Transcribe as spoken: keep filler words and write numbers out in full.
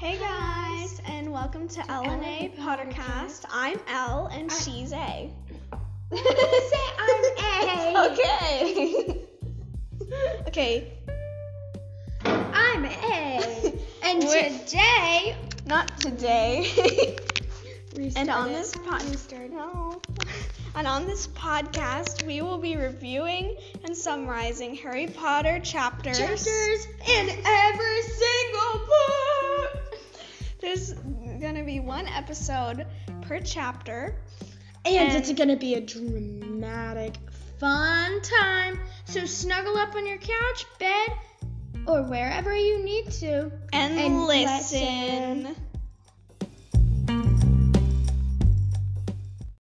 Hey guys, and welcome to L and A Pottercast. I'm Elle and I- she's A. Say I'm A. Okay. Okay. I'm A. And We're- today, Not today. Restart and on it. this podcast, no. And on this podcast, we will be reviewing and summarizing Harry Potter chapters. chapters in every single book. There's gonna be one episode per chapter. And, And- it's gonna be a dramatic, fun time. So snuggle up on your couch, bed, or wherever you need to. And, And listen. listen.